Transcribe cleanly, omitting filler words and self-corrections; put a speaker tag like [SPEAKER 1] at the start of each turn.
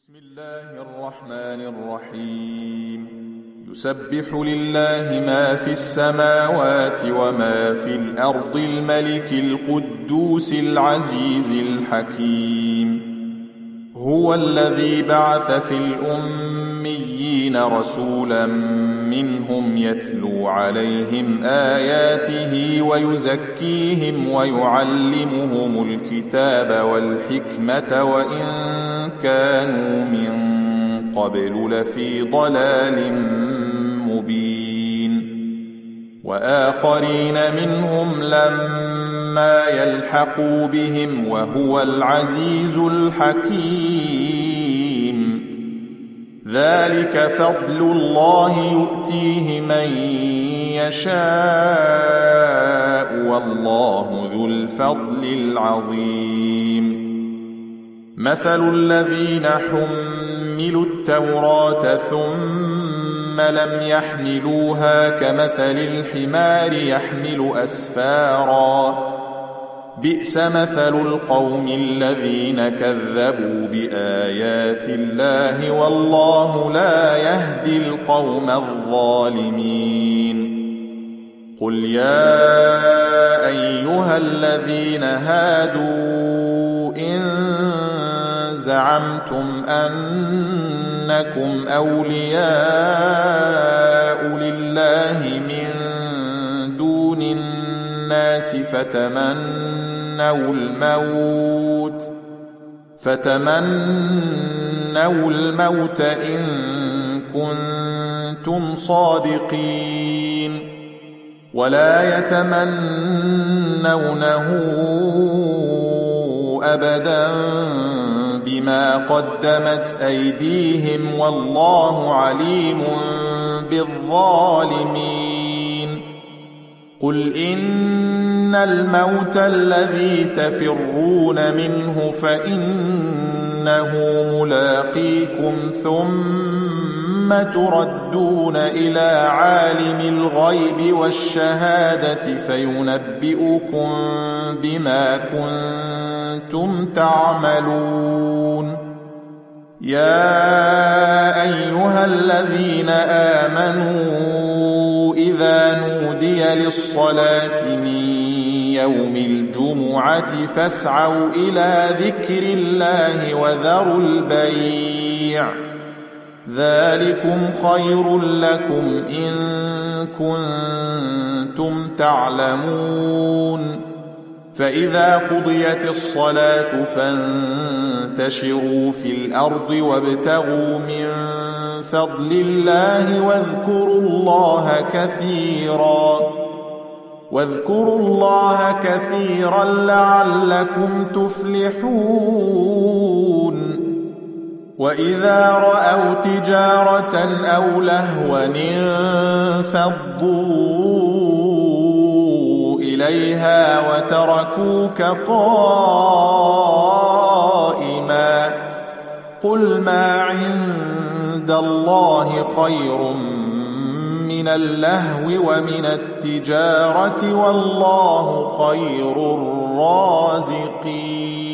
[SPEAKER 1] بسم الله الرحمن الرحيم يسبح لله ما في السماوات وما في الأرض الملك القدوس العزيز الحكيم هو الذي بعث في الأميين رسولا منهم يتلو عليهم آياته ويزكيهم ويعلمهم الكتاب والحكمة وإن كانوا من قبل لفي ضلال مبين وآخرين منهم لما يلحقوا بهم وهو العزيز الحكيم ذلك فضل الله يؤتيه من يشاء والله ذو الفضل العظيم مثل الذين حملوا التوراة ثم لم يحملوها كمثل الحمار يحمل أسفارا بئس مثل القوم الذين كذبوا بآيات الله والله لا يهدي القوم الظالمين قل يا أيها الذين هادوا إن زعمتم أنكم أولياء لله من دون الناس فتمنوا الموت إن كنتم صادقين ولا يتمنونه أبدا بما قدمت أيديهم والله عليم بالظالمين قل إن الموت الذي تفرون منه فإنه ملاقيكم ثم تردون إلى عالم الغيب والشهادة فينبئكم بما كنتم تعملون يا أيها الذين آمنوا إذا نودي للصلاة من يوم الجمعة فاسعوا إلى ذكر الله وذروا البيع ذلكم خير لكم إن كنتم تعلمون فإذا قضيت الصلاة فانتشروا في الأرض وابتغوا من فضل الله واذكروا الله كثيرا لعلكم تفلحون وإذا رأوا تجارة أو لهوا انفضوا إليها وتركوك قائما قل ما عند الله خير من اللهو ومن التجارة والله خير الرازقين